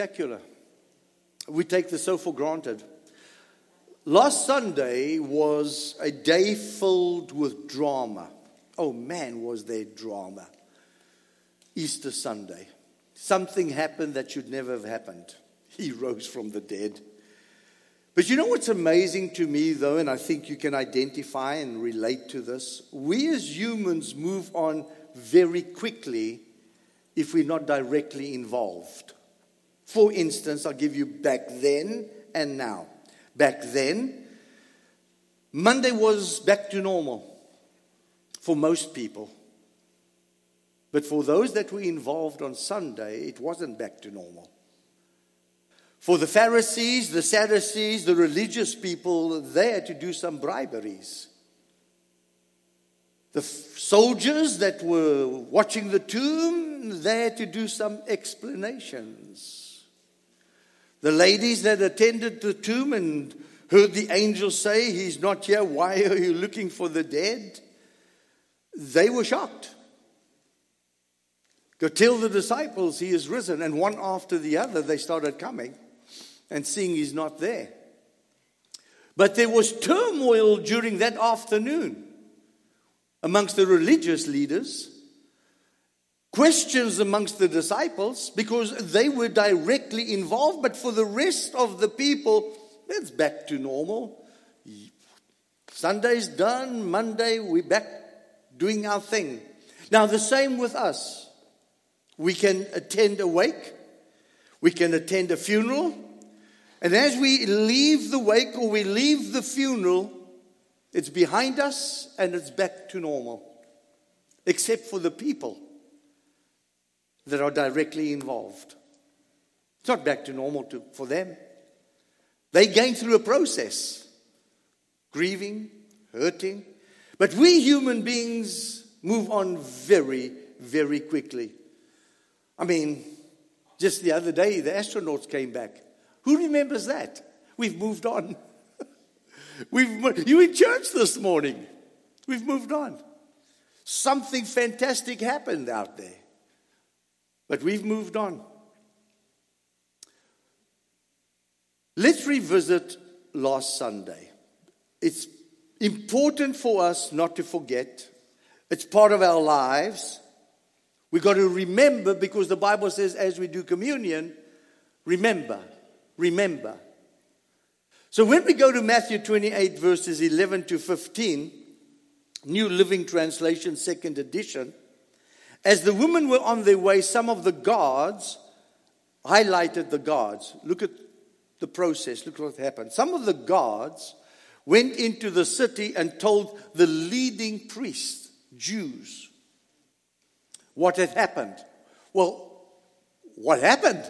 spectacular. We take this so for granted. Last Sunday was a day filled with drama. Oh man, was there drama. Easter Sunday. Something happened that should never have happened. He rose from the dead. But you know what's amazing to me though, and I think you can identify and relate to this? We as humans move on very quickly if we're not directly involved. For instance, I'll give you back then and now. Back then, Monday was back to normal for most people. But for those that were involved on Sunday, it wasn't back to normal. For the Pharisees, the Sadducees, the religious people, they had to do some briberies. The soldiers that were watching the tomb, they had to do some explanations. The ladies that attended the tomb and heard the angel say, "He's not here, why are you looking for the dead?" They were shocked. Go tell the disciples he is risen. And one after the other, they started coming and seeing he's not there. But there was turmoil during that afternoon amongst the religious leaders. Questions amongst the disciples because they were directly involved. But for the rest of the people, that's back to normal. Sunday's done. Monday, we're back doing our thing. Now, the same with us. We can attend a wake. We can attend a funeral. And as we leave the wake or we leave the funeral, it's behind us and it's back to normal. Except for the people that are directly involved. It's not back to normal for them. They gain through a process. Grieving, hurting. But we human beings move on very, very quickly. I mean, just the other day, the astronauts came back. Who remembers that? We've moved on. You in church this morning. We've moved on. Something fantastic happened out there. But we've moved on. Let's revisit last Sunday. It's important for us not to forget. It's part of our lives. We've got to remember because the Bible says as we do communion, remember. So when we go to Matthew 28 verses 11 to 15, New Living Translation, 2nd edition, as the women were on their way, some of the guards highlighted the guards. Look at the process. Look what happened. Some of the guards went into the city and told the leading priests, Jews, what had happened. Well, what happened?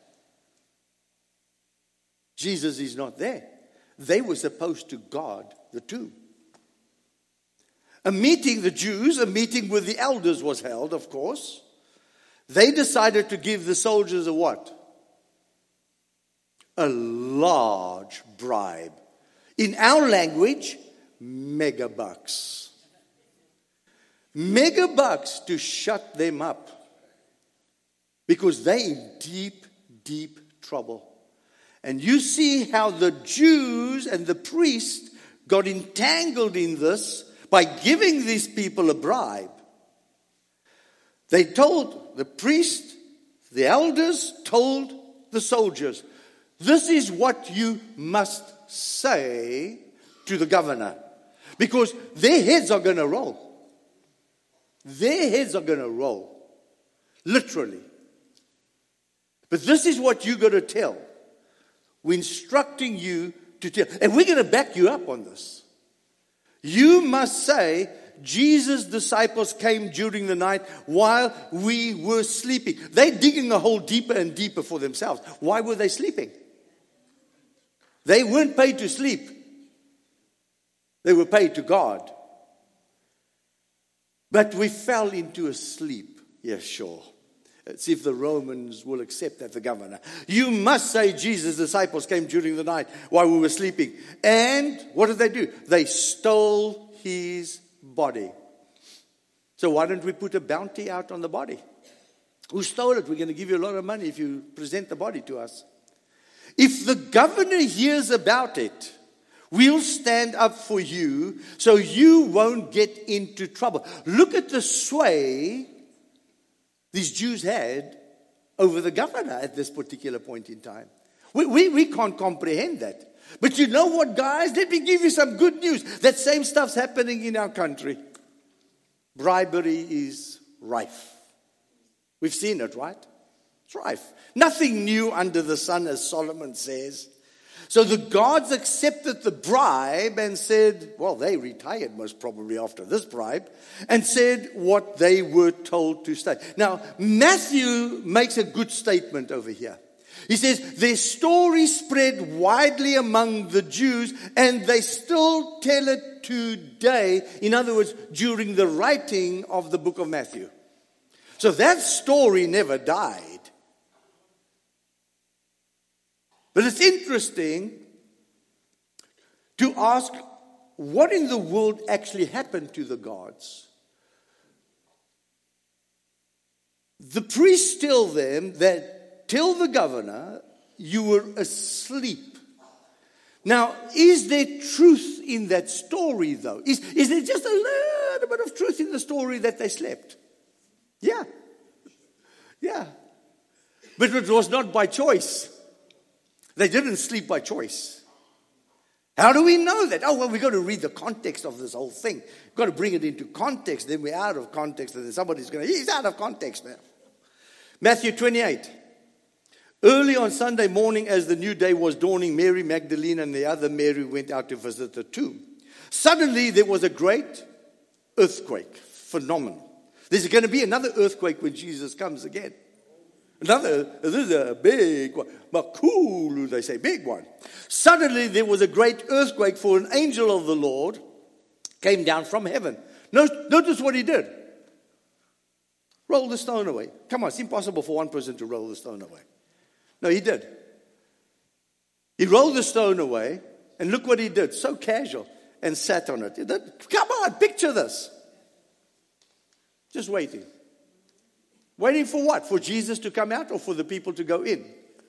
Jesus is not there. They were supposed to guard the tomb. A meeting with the elders was held, of course. They decided to give the soldiers a what? A large bribe. In our language, megabucks. Megabucks to shut them up. Because they're in deep, deep trouble. And you see how the Jews and the priests got entangled in this by giving these people a bribe. They told the priest, the elders told the soldiers, this is what you must say to the governor. Because their heads are going to roll. Their heads are going to roll. Literally. But this is what you got to tell. We're instructing you to tell. And we're going to back you up on this. You must say, Jesus' disciples came during the night while we were sleeping. They're digging a hole deeper and deeper for themselves. Why were they sleeping? They weren't paid to sleep. They were paid to God. But we fell into a sleep. Yes, sure. Let's see if the Romans will accept that, the governor. You must say Jesus' disciples came during the night while we were sleeping. And what did they do? They stole his body. So why don't we put a bounty out on the body? Who stole it? We're going to give you a lot of money if you present the body to us. If the governor hears about it, we'll stand up for you so you won't get into trouble. Look at the sway these Jews had over the governor at this particular point in time. We can't comprehend that. But you know what, guys? Let me give you some good news. That same stuff's happening in our country. Bribery is rife. We've seen it, right? It's rife. Nothing new under the sun, as Solomon says. So the guards accepted the bribe and said, well, they retired most probably after this bribe, and said what they were told to say. Now, Matthew makes a good statement over here. He says, their story spread widely among the Jews, and they still tell it today. In other words, during the writing of the book of Matthew. So that story never died. But it's interesting to ask, what in the world actually happened to the guards? The priests tell them that, tell the governor, you were asleep. Now, is there truth in that story, though? Is there just a little bit of truth in the story that they slept? Yeah. Yeah. But it was not by choice. They didn't sleep by choice. How do we know that? Oh, well, we've got to read the context of this whole thing. We've got to bring it into context. Then we're out of context. And then somebody's going to, he's out of context now. Matthew 28. Early on Sunday morning, as the new day was dawning, Mary Magdalene and the other Mary went out to visit the tomb. Suddenly, there was a great earthquake. Phenomenal. There's going to be another earthquake when Jesus comes again. This is a big one. Makulu, they say, big one. Suddenly there was a great earthquake, for an angel of the Lord came down from heaven. Notice what he did. Roll the stone away. Come on, it's impossible for one person to roll the stone away. No, he did. He rolled the stone away, and look what he did. So casual, and sat on it. Come on, picture this. Just waiting. Waiting for what? For Jesus to come out or for the people to go in?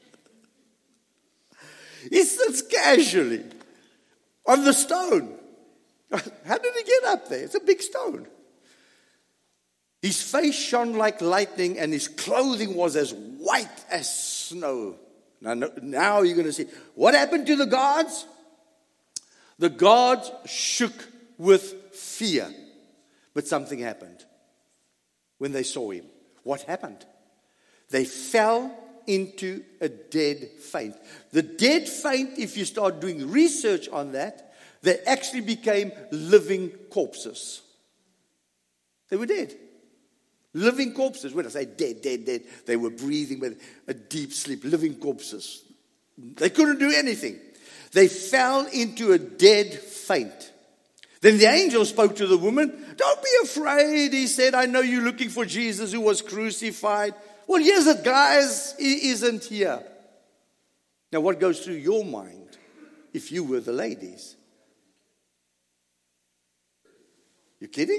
He sits casually on the stone. How did he get up there? It's a big stone. His face shone like lightning and his clothing was as white as snow. Now you're going to see. What happened to the guards? The guards shook with fear. But something happened when they saw him. What happened? They fell into a dead faint. The dead faint, if you start doing research on that, they actually became living corpses. They were dead. Living corpses. When I say dead, they were breathing with a deep sleep. Living corpses. They couldn't do anything. They fell into a dead faint. Then the angel spoke to the woman. Don't be afraid, he said. I know you're looking for Jesus who was crucified. Well, here's it, guys. He isn't here. Now, what goes through your mind if you were the ladies? You kidding?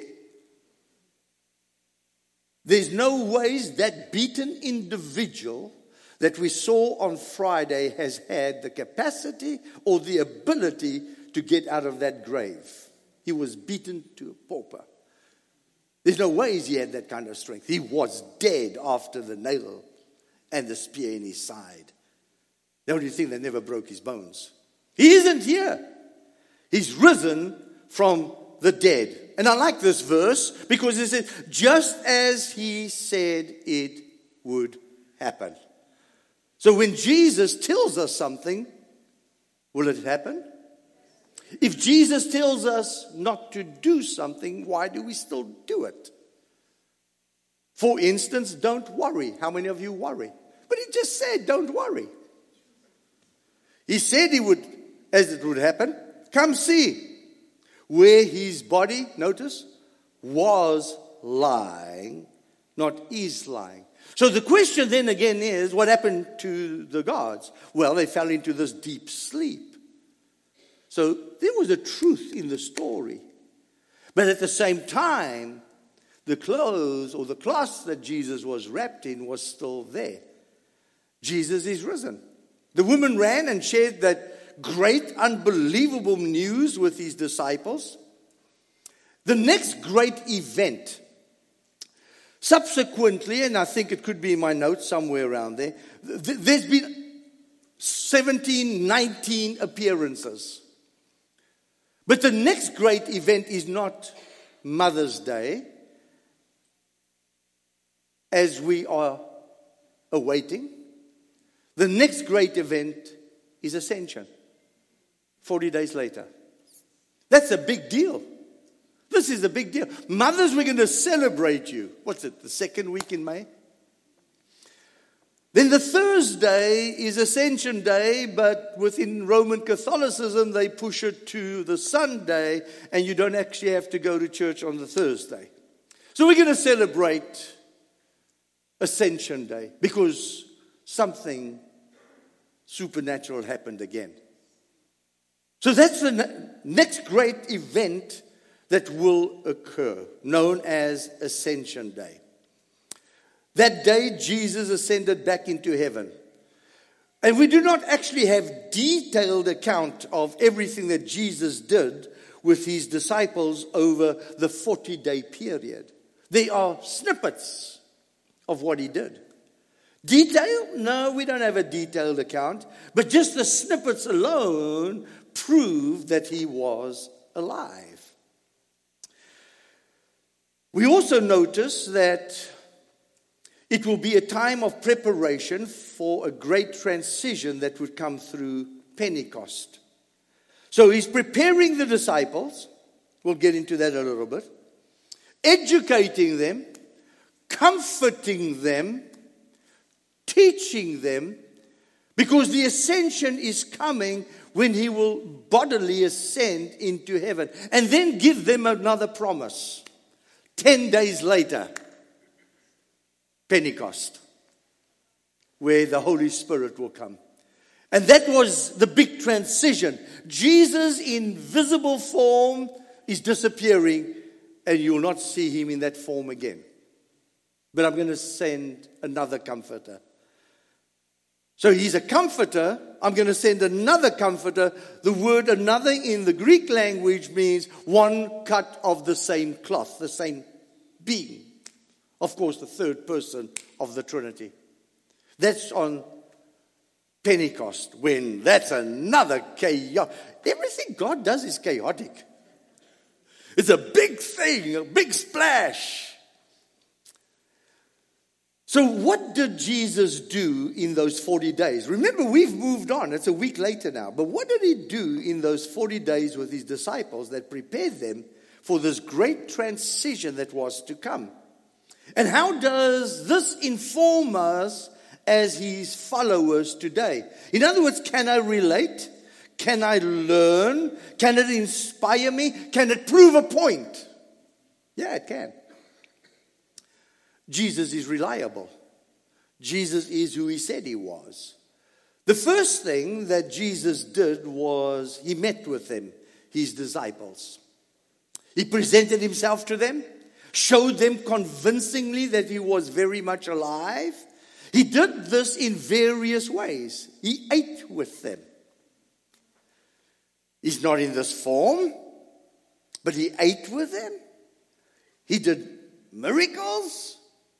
There's no ways that beaten individual that we saw on Friday has had the capacity or the ability to get out of that grave. He was beaten to a pauper. There's no ways he had that kind of strength. He was dead after the nail and the spear in his side. The only thing that never broke his bones. He isn't here. He's risen from the dead. And I like this verse because it says, just as he said it would happen. So when Jesus tells us something, will it happen? If Jesus tells us not to do something, why do we still do it? For instance, don't worry. How many of you worry? But he just said, don't worry. He said he would, as it would happen, come see where his body, notice, was lying, not is lying. So the question then again is, what happened to the guards? Well, they fell into this deep sleep. So there was a truth in the story. But at the same time, the clothes or the cloth that Jesus was wrapped in was still there. Jesus is risen. The woman ran and shared that great, unbelievable news with his disciples. The next great event, subsequently, and I think it could be in my notes somewhere around there, there's been 17, 19 appearances. But the next great event is not Mother's Day, as we are awaiting. The next great event is Ascension, 40 days later. That's a big deal. This is a big deal. Mothers, we're going to celebrate you. What's it, the second week in May? Then the Thursday is Ascension Day, but within Roman Catholicism, they push it to the Sunday, and you don't actually have to go to church on the Thursday. So we're going to celebrate Ascension Day because something supernatural happened again. So that's the next great event that will occur, known as Ascension Day. That day, Jesus ascended back into heaven. And we do not actually have detailed account of everything that Jesus did with his disciples over the 40-day period. There are snippets of what he did. Detail? No, we don't have a detailed account. But just the snippets alone prove that he was alive. We also notice that it will be a time of preparation for a great transition that would come through Pentecost. So he's preparing the disciples. We'll get into that a little bit. Educating them, comforting them, teaching them, because the ascension is coming when he will bodily ascend into heaven. And then give them another promise. 10 days later, Pentecost, where the Holy Spirit will come. And that was the big transition. Jesus in visible form is disappearing, and you'll not see him in that form again. But I'm going to send another comforter. So he's a comforter. I'm going to send another comforter. The word another in the Greek language means one cut of the same cloth, the same being. Of course, the third person of the Trinity. That's on Pentecost, when that's another chaos. Everything God does is chaotic. It's a big thing, a big splash. So what did Jesus do in those 40 days? Remember, we've moved on. It's a week later now. But what did he do in those 40 days with his disciples that prepared them for this great transition that was to come? And how does this inform us as his followers today? In other words, can I relate? Can I learn? Can it inspire me? Can it prove a point? Yeah, it can. Jesus is reliable. Jesus is who he said he was. The first thing that Jesus did was he met with them, his disciples. He presented himself to them. Showed them convincingly that he was very much alive. He did this in various ways. He ate with them. He's not in this form, but he ate with them. He did miracles.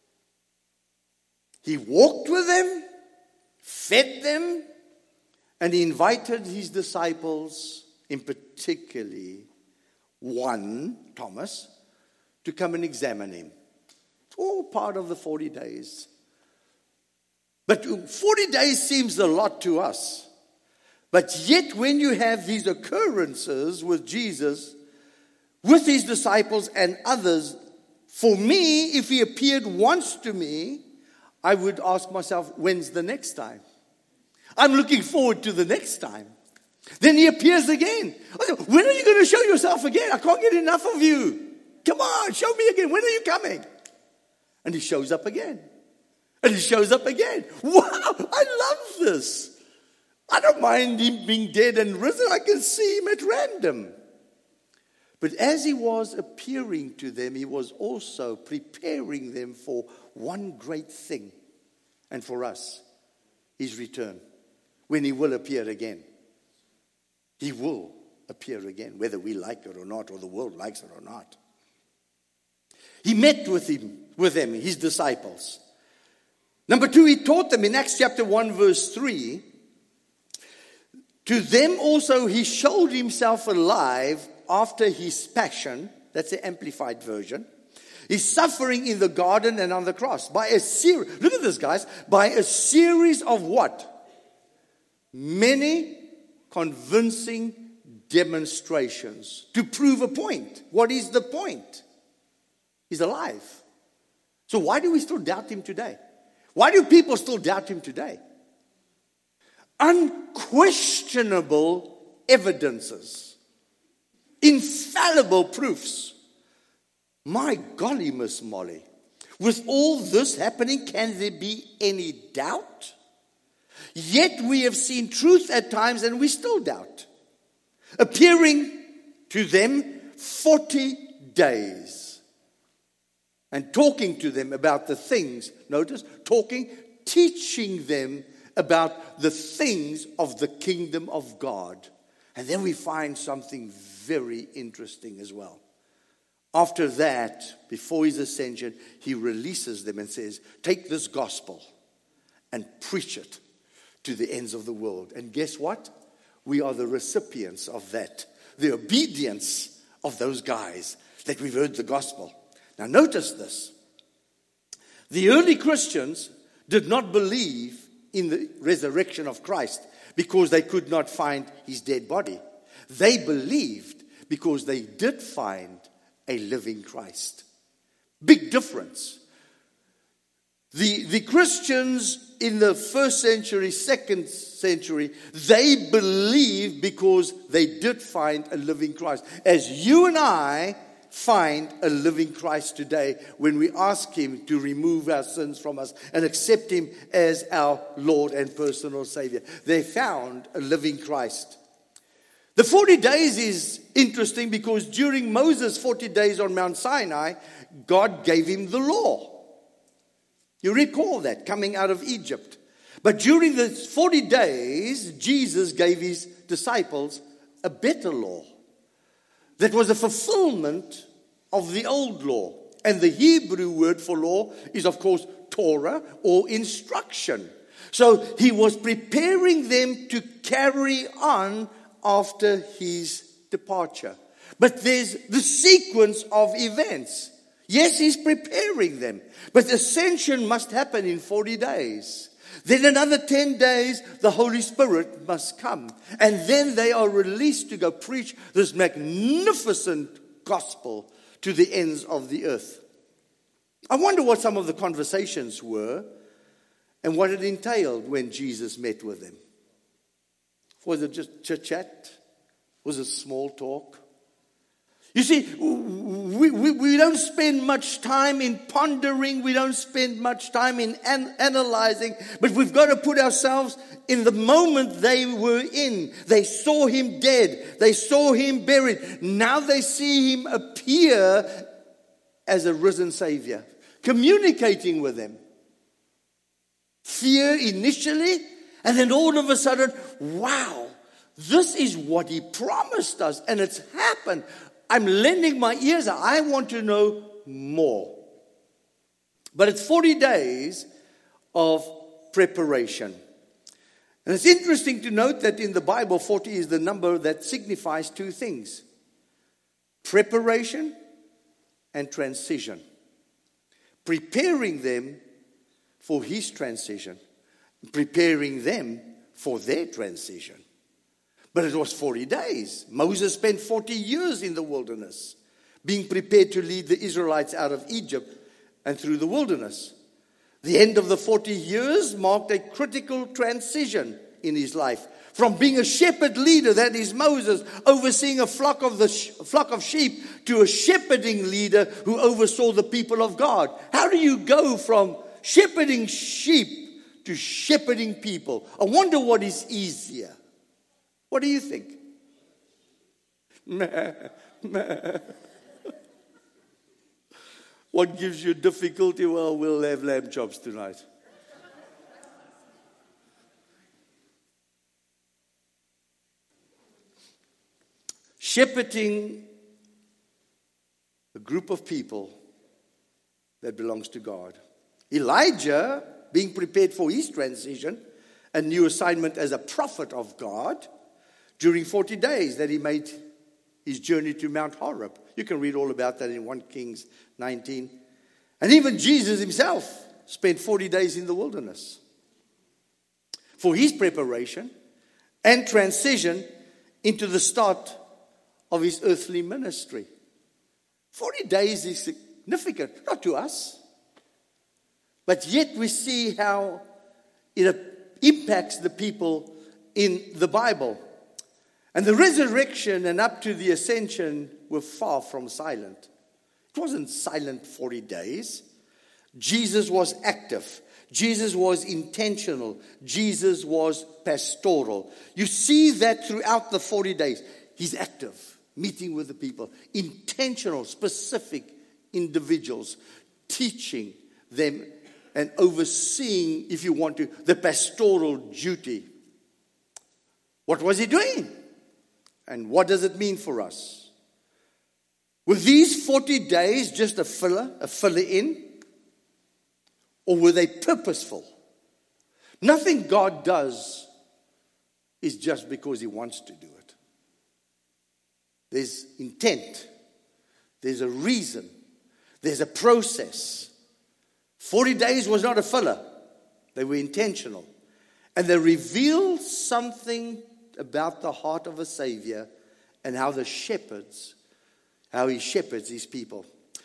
He walked with them, fed them, and he invited his disciples, in particularly one, Thomas, to come and examine him. It's all part of the 40 days. But 40 days seems a lot to us. But yet when you have these occurrences with Jesus, with his disciples and others, for me, if he appeared once to me, I would ask myself, when's the next time? I'm looking forward to the next time. Then he appears again. When are you going to show yourself again? I can't get enough of you. Come on, show me again. When are you coming? And he shows up again. And he shows up again. Wow, I love this. I don't mind him being dead and risen. I can see him at random. But as he was appearing to them, he was also preparing them for one great thing. And for us, his return, when he will appear again. He will appear again, whether we like it or not, or the world likes it or not. He met with them, his disciples. Number 2, he taught them in Acts chapter 1 verse 3. To them also he showed himself alive after his passion. That's the amplified version. His suffering in the garden and on the cross. By a series, look at this guys, by a series of what? Many convincing demonstrations to prove a point. What is the point? He's alive. So why do we still doubt him today? Why do people still doubt him today? Unquestionable evidences. Infallible proofs. My golly, Miss Molly. With all this happening, can there be any doubt? Yet we have seen truth at times and we still doubt. Appearing to them 40 days. And talking to them about the things, notice, teaching them about the things of the kingdom of God. And then we find something very interesting as well. After that, before his ascension, he releases them and says, take this gospel and preach it to the ends of the world. And guess what? We are the recipients of that. The obedience of those guys that we've heard the gospel. Now notice this. The early Christians did not believe in the resurrection of Christ because they could not find his dead body. They believed because they did find a living Christ. Big difference. The Christians in the first century, second century, they believed because they did find a living Christ. As you and I find a living Christ today when we ask him to remove our sins from us and accept him as our Lord and personal Savior. They found a living Christ. The 40 days is interesting because during Moses' 40 days on Mount Sinai, God gave him the law. You recall that, coming out of Egypt. But during the 40 days, Jesus gave his disciples a better law. That was a fulfillment of the old law. And the Hebrew word for law is, of course, Torah or instruction. So he was preparing them to carry on after his departure. But there's the sequence of events. Yes, he's preparing them. But ascension must happen in 40 days. Then another 10 days, the Holy Spirit must come. And then they are released to go preach this magnificent gospel to the ends of the earth. I wonder what some of the conversations were and what it entailed when Jesus met with them. Was it just chit-chat? Was it small talk? You see, we don't spend much time in pondering. We don't spend much time in analyzing. But we've got to put ourselves in the moment they were in. They saw him dead. They saw him buried. Now they see him appear as a risen Savior, communicating with them. Fear initially, and then all of a sudden, wow, this is what he promised us, and it's happened. I'm lending my ears. I want to know more. But it's 40 days of preparation. And it's interesting to note that in the Bible, 40 is the number that signifies two things: preparation and transition. Preparing them for his transition. Preparing them for their transition. But it was 40 days. Moses spent 40 years in the wilderness, being prepared to lead the Israelites out of Egypt and through the wilderness. The end of the 40 years marked a critical transition in his life. From being a shepherd leader, that is Moses, overseeing a flock of sheep, to a shepherding leader who oversaw the people of God. How do you go from shepherding sheep to shepherding people? I wonder what is easier. What do you think? Meh, meh. What gives you difficulty? Well, we'll have lamb chops tonight. Shepherding a group of people that belongs to God. Elijah, being prepared for his transition, a new assignment as a prophet of God, during 40 days that he made his journey to Mount Horeb. You can read all about that in 1 Kings 19. And even Jesus himself spent 40 days in the wilderness for his preparation and transition into the start of his earthly ministry. 40 days is significant, not to us, but yet we see how it impacts the people in the Bible. And the resurrection and up to the ascension were far from silent. It wasn't silent 40 days. Jesus was active. Jesus was intentional. Jesus was pastoral. You see that throughout the 40 days. He's active, meeting with the people, intentional, specific individuals, teaching them and overseeing, if you want to, the pastoral duty. What was he doing? And what does it mean for us? Were these 40 days just a filler in? Or were they purposeful? Nothing God does is just because he wants to do it. There's intent. There's a reason. There's a process. 40 days was not a filler. They were intentional. And they revealed something about the heart of a Savior and how he shepherds his people.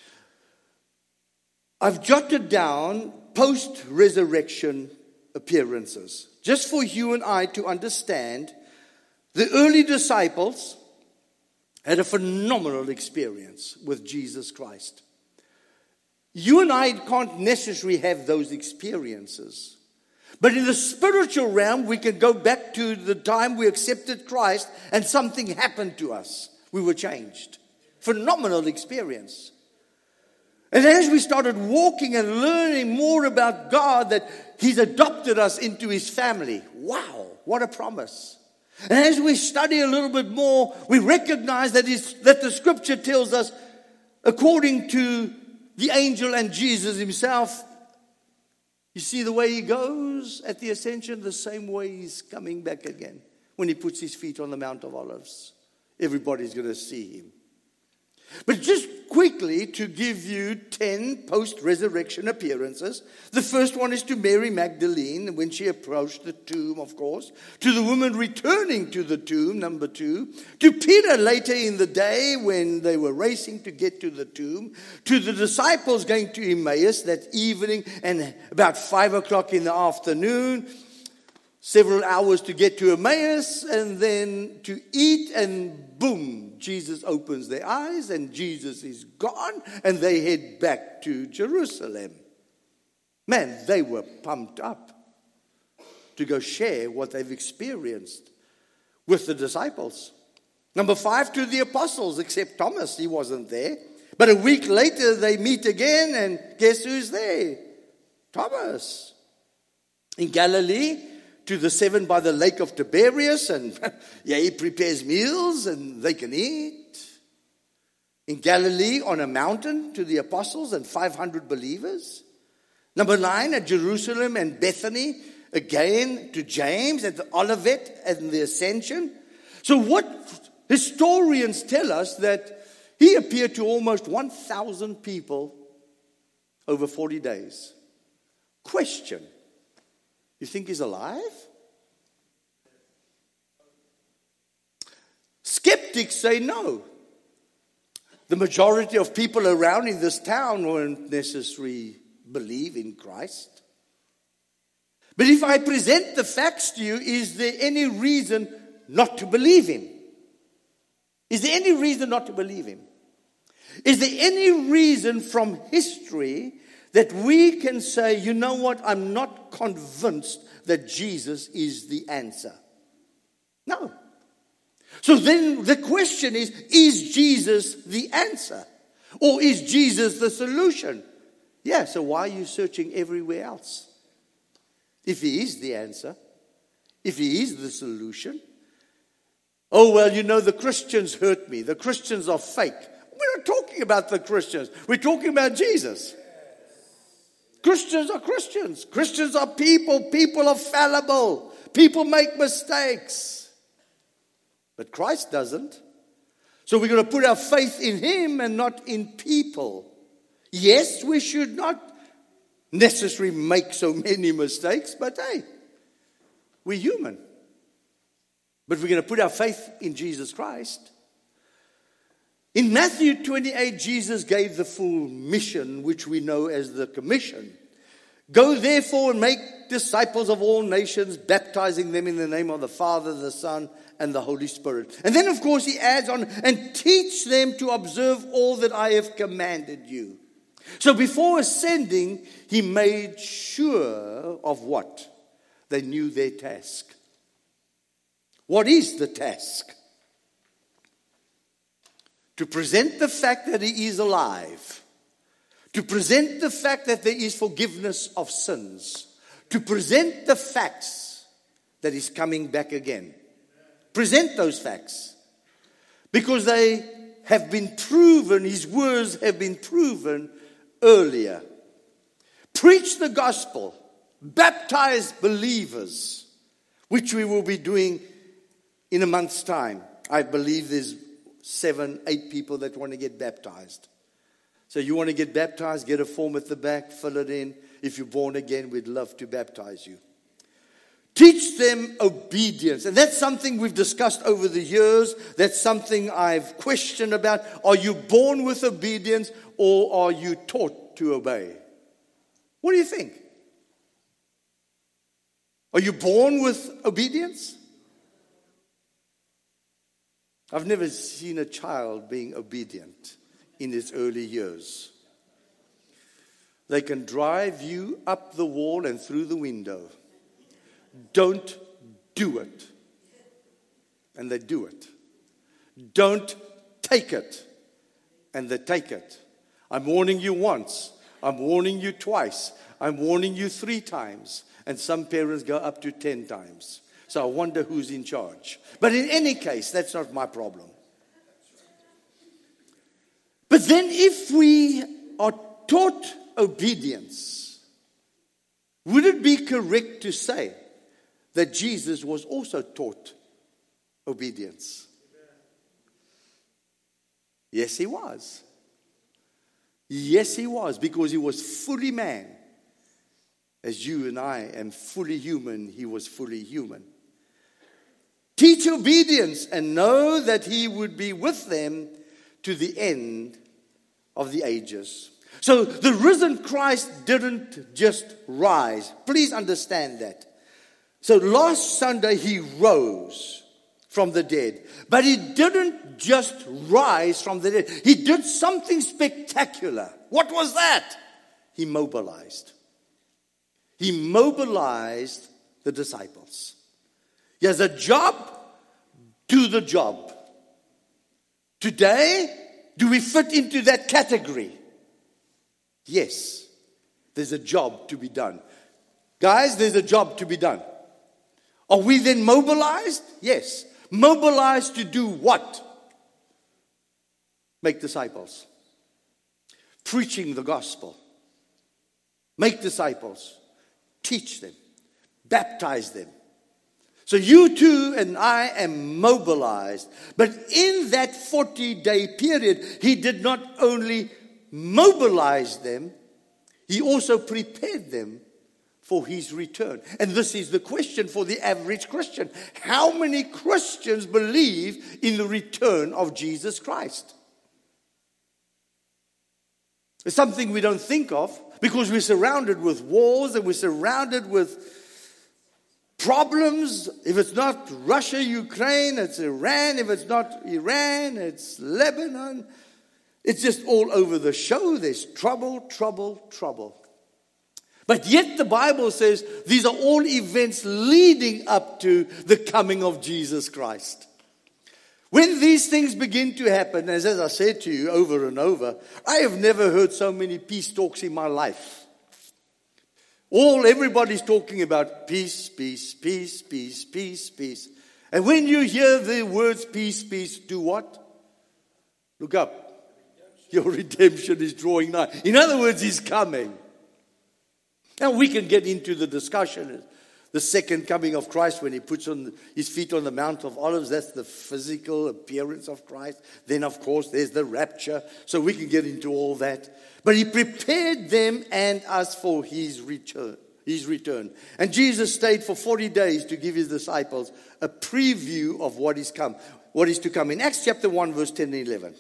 I've jotted down post-resurrection appearances, just for you and I to understand. The early disciples had a phenomenal experience with Jesus Christ. You and I can't necessarily have those experiences. But in the spiritual realm, we can go back to the time we accepted Christ and something happened to us. We were changed. Phenomenal experience. And as we started walking and learning more about God, that he's adopted us into his family. Wow, what a promise. And as we study a little bit more, we recognize that the scripture tells us, according to the angel and Jesus himself, you see the way he goes at the ascension, the same way he's coming back again. When he puts his feet on the Mount of Olives, everybody's going to see him. But just quickly to give you 10 post-resurrection appearances. The first one is to Mary Magdalene when she approached the tomb, of course. To the woman returning to the tomb, number 2. To Peter later in the day when they were racing to get to the tomb. To the disciples going to Emmaus that evening and about 5 o'clock in the afternoon. Several hours to get to Emmaus and then to eat, and boom, Jesus opens their eyes and Jesus is gone and they head back to Jerusalem. Man, they were pumped up to go share what they've experienced with the disciples. Number 5, to the apostles, except Thomas, he wasn't there. But a week later they meet again and guess who's there? Thomas. In Galilee, to the 7 by the lake of Tiberias, and he prepares meals and they can eat. In Galilee, on a mountain, to the apostles and 500 believers. Number 9, at Jerusalem and Bethany, again to James at the Olivet and the Ascension. So what historians tell us that he appeared to almost 1,000 people over 40 days. Question. You think he's alive? Skeptics say no. The majority of people around in this town won't necessarily believe in Christ. But if I present the facts to you, is there any reason not to believe him? Is there any reason not to believe him? Is there any reason from history that we can say, you know what, I'm not convinced that Jesus is the answer? No. So then the question is Jesus the answer? Or is Jesus the solution? Yeah, so why are you searching everywhere else? If he is the answer, if he is the solution. Oh, well, the Christians hurt me. The Christians are fake. We're not talking about the Christians. We're talking about Jesus. Christians are Christians. Christians are people. People are fallible. People make mistakes. But Christ doesn't. So we're going to put our faith in him and not in people. Yes, we should not necessarily make so many mistakes, but hey, we're human. But we're going to put our faith in Jesus Christ. In Matthew 28, Jesus gave the full mission, which we know as the commission. Go therefore and make disciples of all nations, baptizing them in the name of the Father, the Son, and the Holy Spirit. And then, of course, he adds on, and teach them to observe all that I have commanded you. So before ascending, he made sure of what? They knew their task. What is the task? To present the fact that he is alive. To present the fact that there is forgiveness of sins. To present the facts that he's coming back again. Present those facts. Because they have been proven, his words have been proven earlier. Preach the gospel. Baptize believers. Which we will be doing in a month's time. I believe there's 7, 8 people that want to get baptized. So you want to get baptized, get a form at the back, fill it in. If you're born again, we'd love to baptize you. Teach them obedience. And that's something we've discussed over the years. That's something I've questioned about. Are you born with obedience or are you taught to obey? What do you think? Are you born with obedience? I've never seen a child being obedient in its early years. They can drive you up the wall and through the window. Don't do it. And they do it. Don't take it. And they take it. I'm warning you once. I'm warning you twice. I'm warning you 3 times. And some parents go up to 10 times. So I wonder who's in charge. But in any case, that's not my problem. But then if we are taught obedience, would it be correct to say that Jesus was also taught obedience? Yes, he was. Yes, he was, because he was fully man. As you and I am fully human, he was fully human. Teach obedience and know that he would be with them to the end of the ages. So the risen Christ didn't just rise. Please understand that. So last Sunday he rose from the dead. But he didn't just rise from the dead. He did something spectacular. What was that? He mobilized. He mobilized the disciples. He has a job, do the job. Today, do we fit into that category? Yes, there's a job to be done. Guys, there's a job to be done. Are we then mobilized? Yes. Mobilized to do what? Make disciples. Preaching the gospel. Make disciples. Teach them. Baptize them. So you too and I am mobilized. But in that 40-day period, he did not only mobilize them, he also prepared them for his return. And this is the question for the average Christian. How many Christians believe in the return of Jesus Christ? It's something we don't think of because we're surrounded with wars and we're surrounded with problems. If it's not Russia, Ukraine, it's Iran. If it's not Iran, it's Lebanon. It's just all over the show. There's trouble, trouble, trouble. But yet the Bible says these are all events leading up to the coming of Jesus Christ. When these things begin to happen, as I said to you over and over, I have never heard so many peace talks in my life. Everybody's talking about peace, peace, peace, peace, peace, peace. And when you hear the words peace, peace, do what? Look up. Your redemption is drawing nigh. In other words, He's coming. Now we can get into the discussion. The second coming of Christ, when He puts on His feet on the Mount of Olives, that's the physical appearance of Christ. Then, of course, there's the rapture. So we can get into all that. But He prepared them and us for His return. And Jesus stayed for 40 days to give His disciples a preview of what is to come. In Acts chapter 1, verse 10 and 11.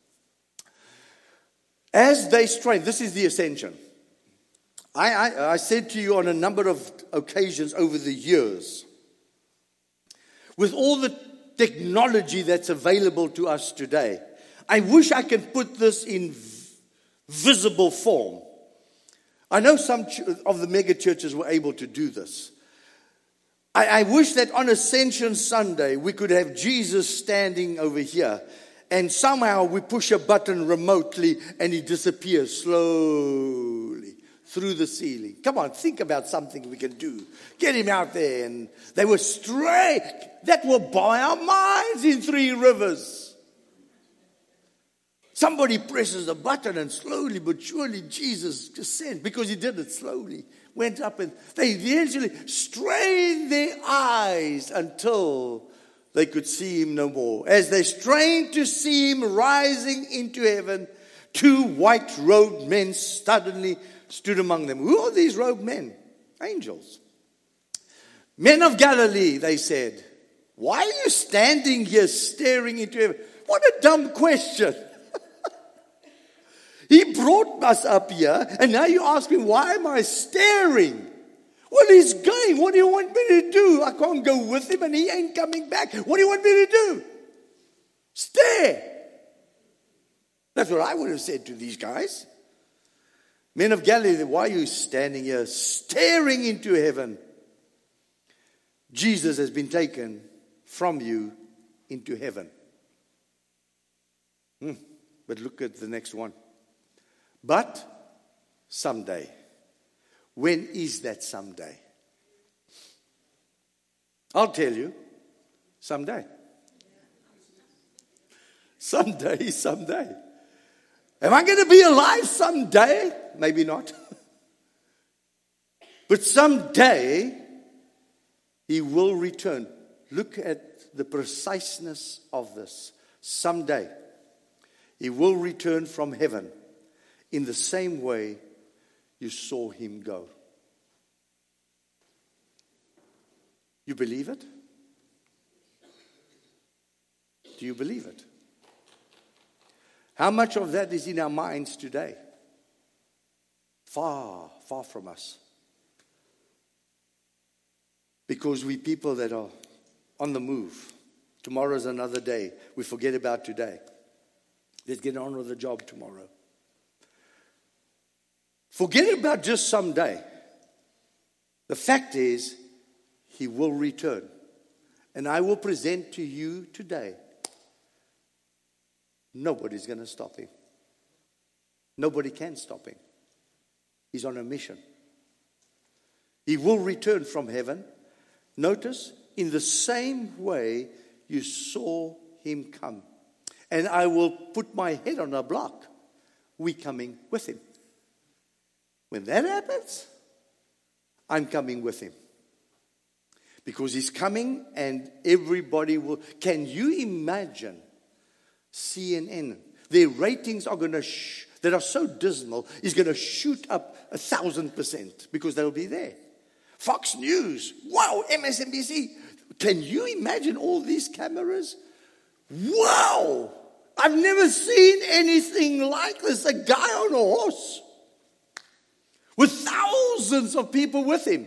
As they strained, this is the ascension. I said to you on a number of occasions over the years, with all the technology that's available to us today, I wish I could put this in visible form. I know some of the mega churches were able to do this. I wish that on Ascension Sunday we could have Jesus standing over here, and somehow we push a button remotely and He disappears slowly through the ceiling. Come on, think about something we can do. Get Him out there. And they were straight. That will blow our minds in Three Rivers. Somebody presses a button and slowly but surely Jesus descends, because He did it slowly. Went up and they eventually strained their eyes until they could see Him no more. As they strained to see Him rising into heaven, two white-robed men suddenly stood among them. Who are these robed men? Angels. Men of Galilee, they said, why are you standing here staring into heaven? What a dumb question. He brought us up here, and now you ask me, why am I staring? Well, He's going. What do you want me to do? I can't go with Him and He ain't coming back. What do you want me to do? Stare. That's what I would have said to these guys. Men of Galilee, why are you standing here staring into heaven? Jesus has been taken from you into heaven. But look at the next one. But someday. When is that someday? I'll tell you. Someday. Someday. Am I going to be alive someday? Maybe not. But someday He will return. Look at the preciseness of this. Someday He will return from heaven in the same way you saw Him go. You believe it? Do you believe it? How much of that is in our minds today? Far, far from us. Because we people that are on the move. Tomorrow's another day. We forget about today. Let's get on with the job tomorrow. Forget about just someday. The fact is, He will return. And I will present to you today, nobody's going to stop Him. Nobody can stop Him. He's on a mission. He will return from heaven. Notice, in the same way you saw Him come. And I will put my head on a block. We coming with Him. When that happens, I'm coming with Him. Because He's coming and everybody will. Can you imagine CNN? Their ratings are going to, that are so dismal, is going to shoot up 1,000% because they'll be there. Fox News, wow, MSNBC. Can you imagine all these cameras? Wow, I've never seen anything like this. A guy on a horse with thousands of people with him.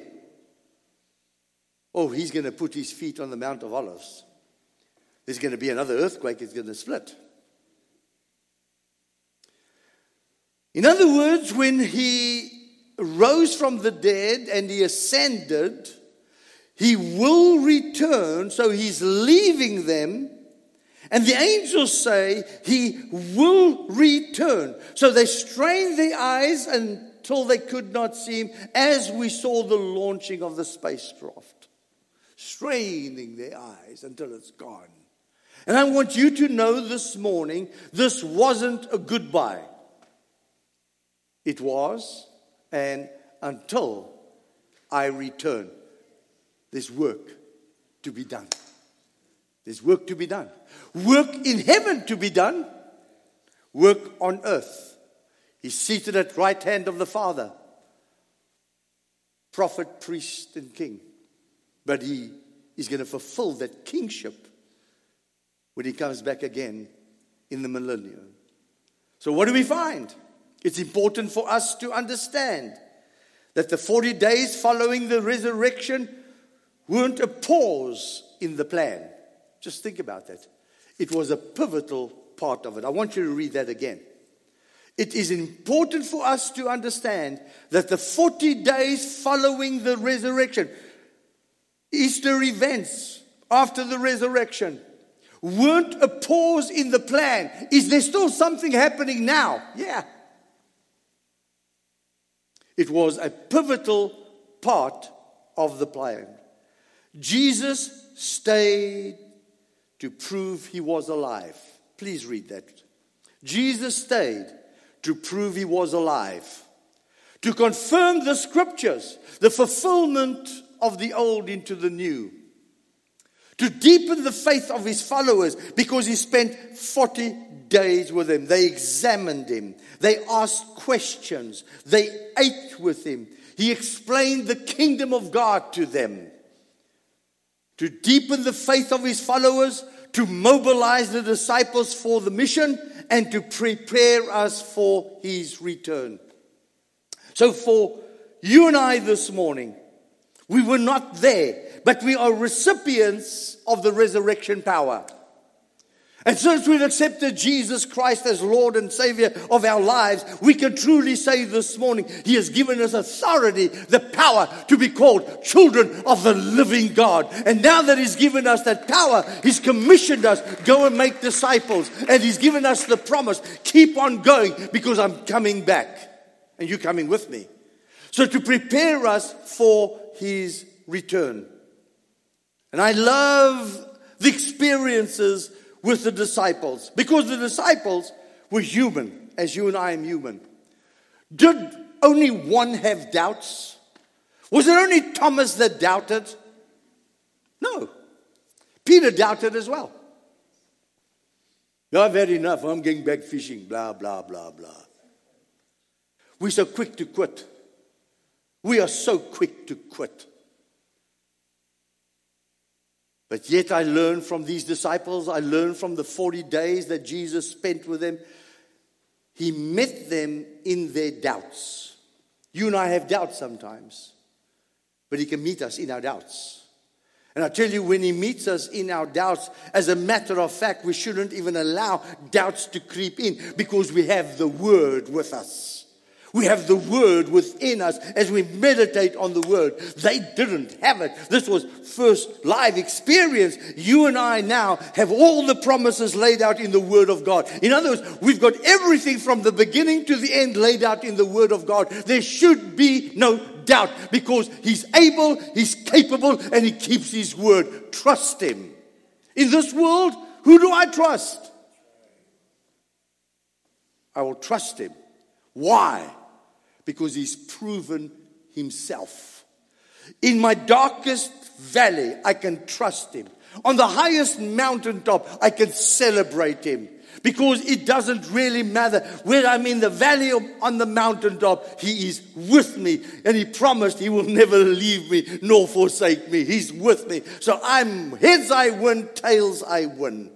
Oh, He's going to put His feet on the Mount of Olives. There's going to be another earthquake. It's going to split. In other words, when He rose from the dead and He ascended, He will return. So He's leaving them And the angels say he will return. So they strained their eyes until they could not see him, as we saw the launching of the spacecraft. Straining their eyes until it's gone. And I want you to know this morning, this wasn't a goodbye. It was, and until I return, there's work to be done. There's work to be done. Work in heaven to be done. Work on earth. He's seated at right hand of the Father. Prophet, priest, and king. But he is going to fulfill that kingship when he comes back again in the millennium. So what do we find? It's important for us to understand that the 40 days following the resurrection weren't a pause in the plan. Just think about that. It was a pivotal part of it. I want you to read that again. It is important for us to understand that the 40 days following the resurrection, Easter events after the resurrection, weren't a pause in the plan. Is there still something happening now? Yeah. It was a pivotal part of the plan. Jesus stayed to prove he was alive. Please read that. Jesus stayed to prove he was alive. To confirm the scriptures, the fulfillment of the old into the new. To deepen the faith of his followers, because he spent 40 days with them. They examined him. They asked questions. They ate with him. He explained the kingdom of God to them. To deepen the faith of his followers, to mobilize the disciples for the mission, and to prepare us for his return. So for you and I this morning, we were not there, but we are recipients of the resurrection power. And since we've accepted Jesus Christ as Lord and Savior of our lives, we can truly say this morning, he has given us authority, the power to be called children of the living God. And now that he's given us that power, he's commissioned us, go and make disciples. And he's given us the promise, keep on going, because I'm coming back. And you're coming with me. So to prepare us for his return. And I love the experiences with the disciples, because the disciples were human, as you and I am human. Did only one have doubts? Was it only Thomas that doubted? No. Peter doubted as well. No, I've had enough. I'm going back fishing. Blah, blah, blah, blah. We're so quick to quit. We are so quick to quit. But yet I learned from these disciples, I learned from the 40 days that Jesus spent with them. He met them in their doubts. You and I have doubts sometimes, but he can meet us in our doubts. And I tell you, when he meets us in our doubts, as a matter of fact, we shouldn't even allow doubts to creep in, because we have the Word with us. We have the Word within us as we meditate on the Word. They didn't have it. This was first live experience. You and I now have all the promises laid out in the Word of God. In other words, we've got everything from the beginning to the end laid out in the Word of God. There should be no doubt, because he's able, he's capable, and he keeps his word. Trust him. In this world, who do I trust? I will trust him. Why? Because he's proven himself. In my darkest valley, I can trust him. On the highest mountaintop, I can celebrate him. Because it doesn't really matter whether I'm in the valley or on the mountaintop. He is with me. And he promised he will never leave me nor forsake me. He's with me. So I'm heads I win, tails I win.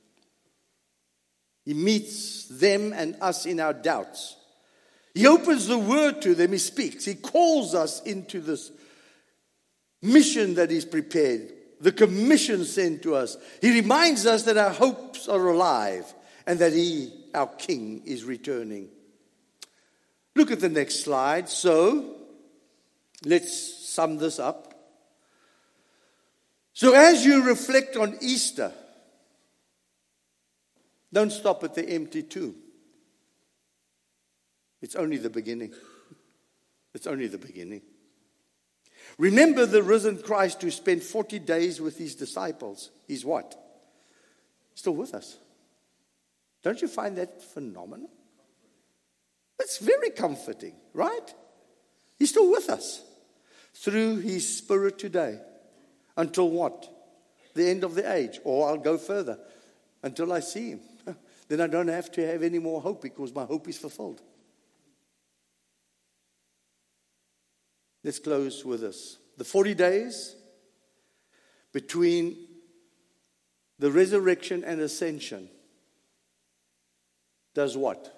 He meets them and us in our doubts. He opens the word to them. He speaks. He calls us into this mission that he's prepared. The commission sent to us. He reminds us that our hopes are alive and that he, our King, is returning. Look at the next slide. So, let's sum this up. So as you reflect on Easter, Don't stop at the empty tomb. It's only the beginning. It's only the beginning. Remember the risen Christ who spent 40 days with his disciples. He's what? Still with us. Don't you find that phenomenal? That's very comforting, right? He's still with us through his Spirit today. Until what? The end of the age. Or I'll go further. Until I see him. Then I don't have to have any more hope because my hope is fulfilled. Let's close with this. The 40 days between the resurrection and ascension does what?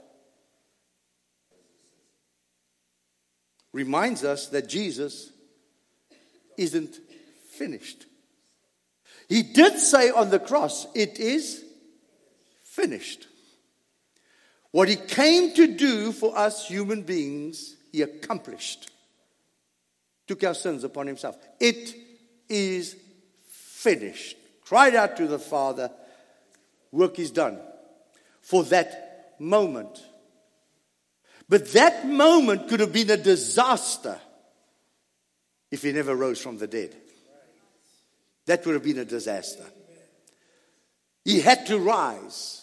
Reminds us that Jesus isn't finished. He did say on the cross, it is finished. What he came to do for us human beings, he accomplished. Took our sins upon himself. It is finished. Cried out to the Father, work is done. For that moment. But that moment could have been a disaster if he never rose from the dead. That would have been a disaster. He had to rise.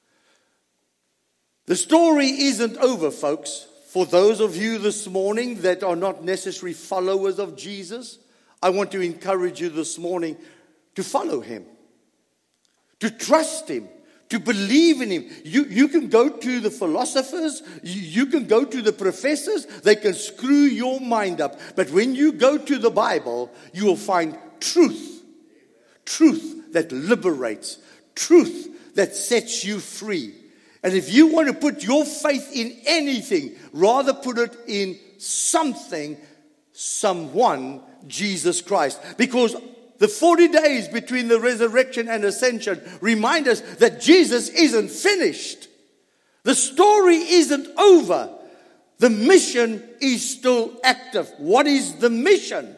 The story isn't over, folks. For those of you this morning that are not necessarily followers of Jesus, I want to encourage you this morning to follow him, to trust him, to believe in him. You can go to the philosophers, you can go to the professors, they can screw your mind up. But when you go to the Bible, you will find truth. Truth that liberates. Truth that sets you free. And if you want to put your faith in anything, rather put it in something, someone, Jesus Christ. Because the 40 days between the resurrection and ascension remind us that Jesus isn't finished. The story isn't over. The mission is still active. What is the mission?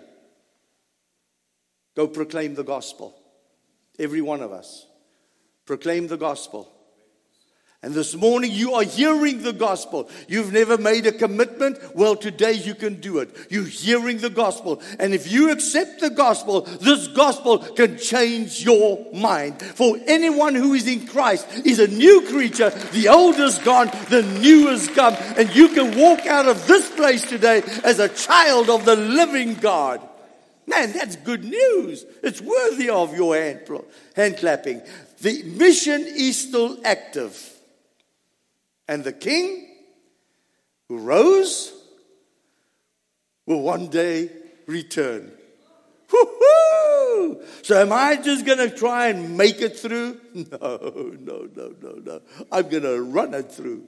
Go proclaim the gospel. Every one of us. Proclaim the gospel. And this morning you are hearing the gospel. You've never made a commitment. Well, today you can do it. You're hearing the gospel. And if you accept the gospel, this gospel can change your mind. For anyone who is in Christ is a new creature. The old is gone. The new has come. And you can walk out of this place today as a child of the living God. Man, that's good news. It's worthy of your hand clapping. The mission is still active. And the King who rose will one day return. Woo-hoo! So am I just going to try and make it through? No. I'm going to run it through.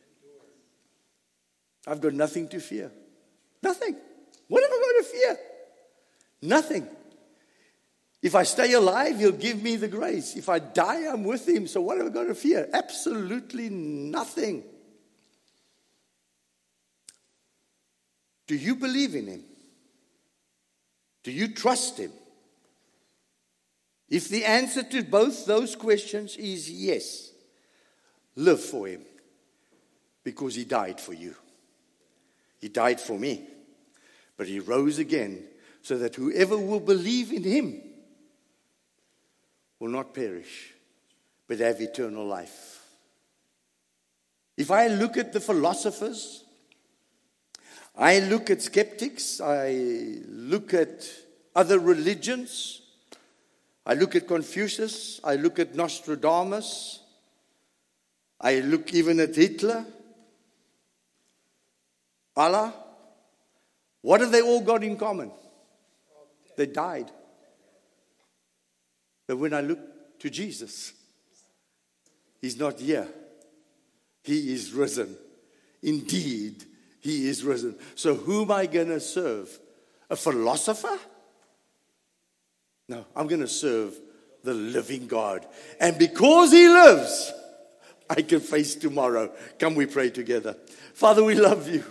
I've got nothing to fear. Nothing. What am I going to fear? Nothing. If I stay alive, he'll give me the grace. If I die, I'm with him. So what am I going to fear? Absolutely nothing. Do you believe in him? Do you trust him? If the answer to both those questions is yes, live for him. Because he died for you. He died for me. But he rose again so that whoever will believe in him will not perish, but have eternal life. If I look at the philosophers, I look at skeptics, I look at other religions, I look at Confucius, I look at Nostradamus, I look even at Hitler, Allah, what have they all got in common? They died. But when I look to Jesus, he's not here. He is risen. Indeed, he is risen. So who am I going to serve? A philosopher? No, I'm going to serve the living God. And because he lives, I can face tomorrow. Come, we pray together. Father, we love you.